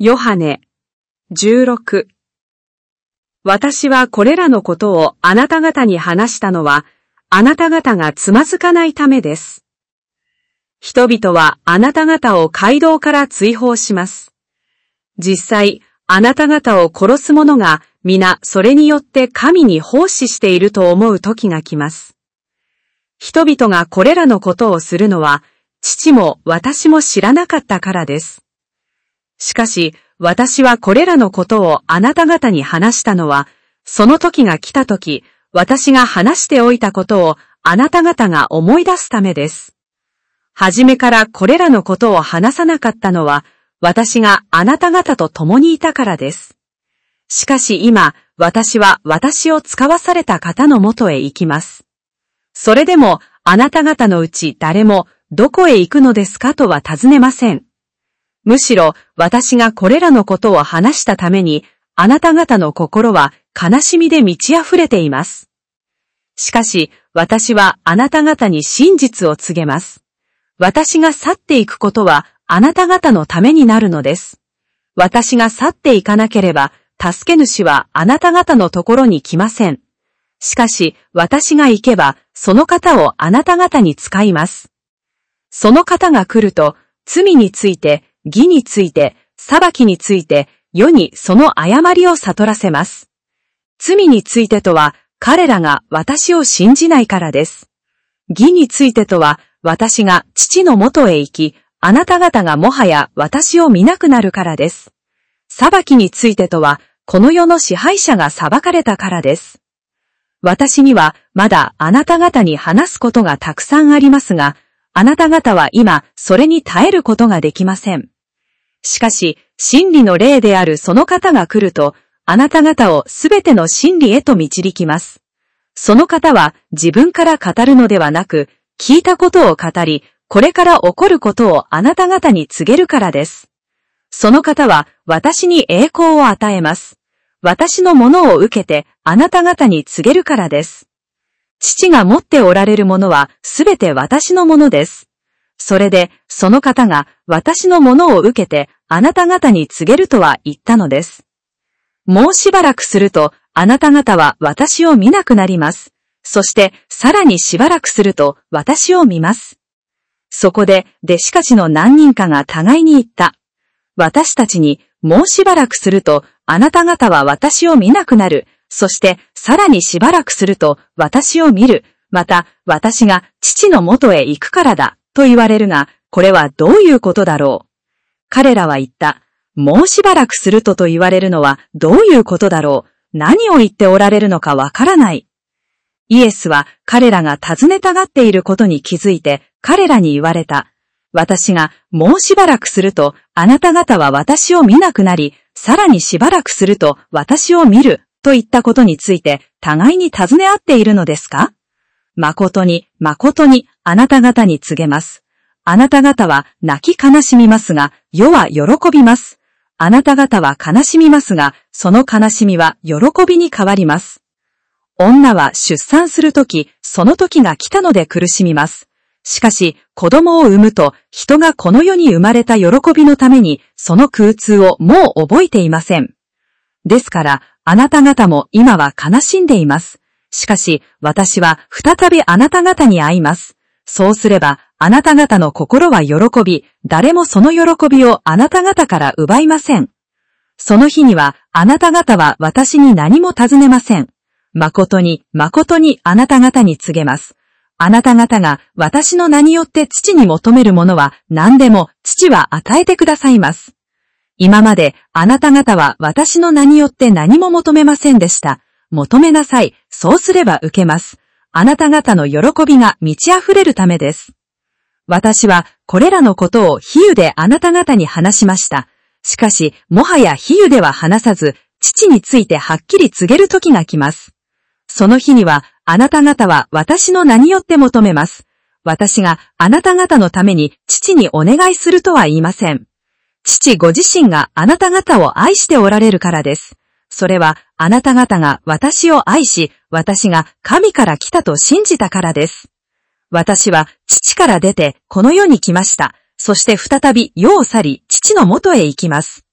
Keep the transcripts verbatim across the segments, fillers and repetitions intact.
ヨハネじゅうろく。私はこれらのことをあなた方に話したのは、あなた方がつまずかないためです。人々はあなた方を街道から追放します。実際、あなた方を殺す者が皆それによって神に奉仕していると思う時が来ます。人々がこれらのことをするのは、父も私も知らなかったからです。しかし、私はこれらのことをあなた方に話したのは、その時が来た時、私が話しておいたことをあなた方が思い出すためです。はじめからこれらのことを話さなかったのは、私があなた方と共にいたからです。しかし今、私は私を使わされた方のもとへ行きます。それでも、あなた方のうち誰も、どこへ行くのですかとは尋ねません。むしろ、私がこれらのことを話したために、あなた方の心は悲しみで満ち溢れています。しかし、私はあなた方に真実を告げます。私が去っていくことは、あなた方のためになるのです。私が去っていかなければ、助け主はあなた方のところに来ません。しかし、私が行けば、その方をあなた方に使います。その方が来ると、罪について、義について、裁きについて、世にその誤りを悟らせます。罪についてとは、彼らが私を信じないからです。義についてとは、私が父のもとへ行き、あなた方がもはや私を見なくなるからです。裁きについてとは、この世の支配者が裁かれたからです。私にはまだあなた方に話すことがたくさんありますが、あなた方は今それに耐えることができません。しかし、真理の霊であるその方が来ると、あなた方をすべての真理へと導きます。その方は自分から語るのではなく、聞いたことを語り、これから起こることをあなた方に告げるからです。その方は私に栄光を与えます。私のものを受けてあなた方に告げるからです。父が持っておられるものはすべて私のものです。それで、その方が私のものを受けてあなた方に告げるとは言ったのです。もうしばらくすると、あなた方は私を見なくなります。そして、さらにしばらくすると私を見ます。そこで、弟子たちの何人かが互いに言った。私たちに、もうしばらくすると、あなた方は私を見なくなる。そして、さらにしばらくすると私を見る。また、私が父のもとへ行くからだ。と言われるが、これはどういうことだろう。彼らは言った。もうしばらくするとと言われるのはどういうことだろう。何を言っておられるのかわからない。イエスは彼らが尋ねたがっていることに気づいて彼らに言われた。私がもうしばらくするとあなた方は私を見なくなり、さらにしばらくすると私を見ると言ったことについて互いに尋ね合っているのですか？誠に、誠に、あなた方に告げます。あなた方は泣き悲しみますが、世は喜びます。あなた方は悲しみますが、その悲しみは喜びに変わります。女は出産するとき、その時が来たので苦しみます。しかし、子供を産むと、人がこの世に生まれた喜びのために、その空痛をもう覚えていません。ですから、あなた方も今は悲しんでいます。しかし、私は再びあなた方に会います。そうすれば、あなた方の心は喜び、誰もその喜びをあなた方から奪いません。その日には、あなた方は私に何も尋ねません。誠に、誠にあなた方に告げます。あなた方が私の名によって父に求めるものは何でも父は与えてくださいます。今まであなた方は私の名によって何も求めませんでした。求めなさい。そうすれば受けます。あなた方の喜びが満ち溢れるためです。私はこれらのことを比喩であなた方に話しました。しかし、もはや比喩では話さず、父についてはっきり告げる時が来ます。その日には、あなた方は私の名によって求めます。私があなた方のために父にお願いするとは言いません。父ご自身があなた方を愛しておられるからです。それはあなた方が私を愛し、私が神から来たと信じたからです。私は父から出てこの世に来ました。そして再び世を去り、父の元へ行きます。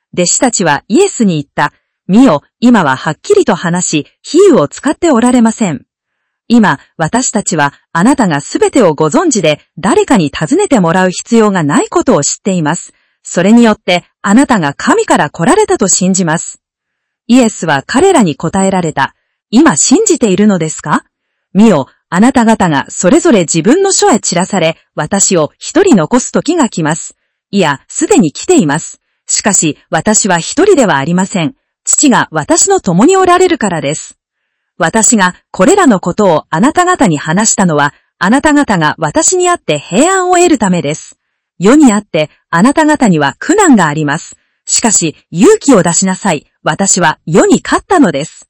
弟子たちはイエスに言った。見よ、今ははっきりと話し、比喩を使っておられません。今、私たちはあなたがすべてをご存知で、誰かに尋ねてもらう必要がないことを知っています。それによって、あなたが神から来られたと信じます。イエスは彼らに答えられた。今信じているのですか？見よ、あなた方がそれぞれ自分の書へ散らされ、私を一人残す時が来ます。いや、すでに来ています。しかし、私は一人ではありません。父が私の共におられるからです。私がこれらのことをあなた方に話したのは、あなた方が私にあって平安を得るためです。世にあってあなた方には苦難があります。しかし、勇気を出しなさい。私は世に勝ったのです。